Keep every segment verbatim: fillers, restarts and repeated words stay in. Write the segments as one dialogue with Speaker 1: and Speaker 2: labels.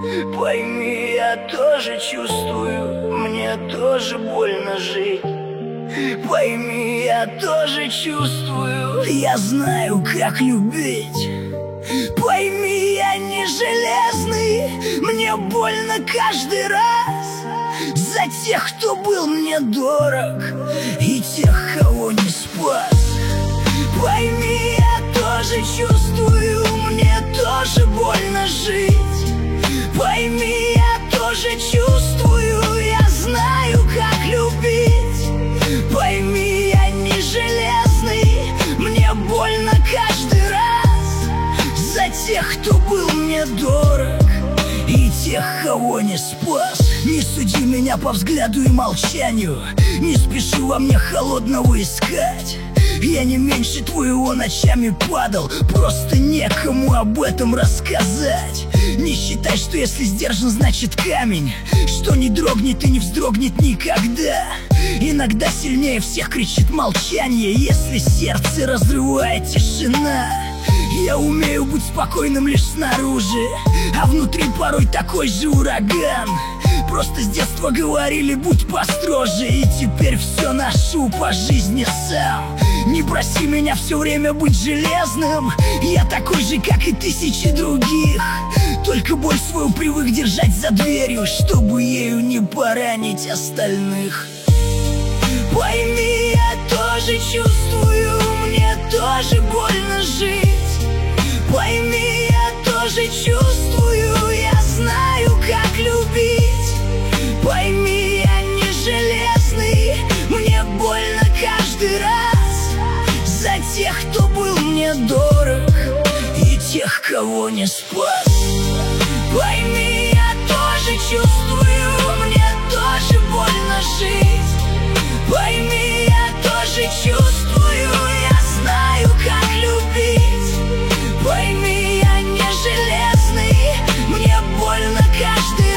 Speaker 1: Пойми, я тоже чувствую, мне тоже больно жить. Пойми, я тоже чувствую, я знаю, как любить. Пойми, я не железный, мне больно каждый раз за тех, кто был мне дорог, и тех, кого не спас. Пойми, я тоже чувствую, мне тоже больно жить. Пойми, я тоже чувствую, я знаю, как любить. Пойми, я не железный, мне больно каждый раз за тех, кто был мне дорог, и тех, кого не спас. Не суди меня по взгляду и молчанию, не спеши во мне холодного искать. Я не меньше твоего ночами падал, просто некому об этом рассказать. Не считай, что если сдержан, значит камень, что не дрогнет и не вздрогнет никогда. Иногда сильнее всех кричит молчание, если сердце разрывает тишина. Я умею быть спокойным лишь снаружи, а внутри порой такой же ураган. Просто с детства говорили, будь построже, и теперь все ношу по жизни сам. Не проси меня все время быть железным, я такой же, как и тысячи других. Только боль свою привык держать за дверью, чтобы ею не поранить остальных. Пойми, я тоже чувствую, мне тоже больно жить. Пойми, я тоже чувствую, я знаю, как любить. Пойми, я не железный, мне больно каждый раз за тех, кто был мне дорог, и тех, кого не спас. Пойми, я тоже чувствую, мне тоже больно жить. Пойми, я тоже чувствую, я знаю, как любить. Пойми, я не железный, мне больно каждый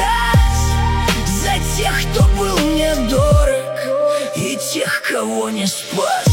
Speaker 1: раз за тех, кто был мне дорог, и тех, кого не спас.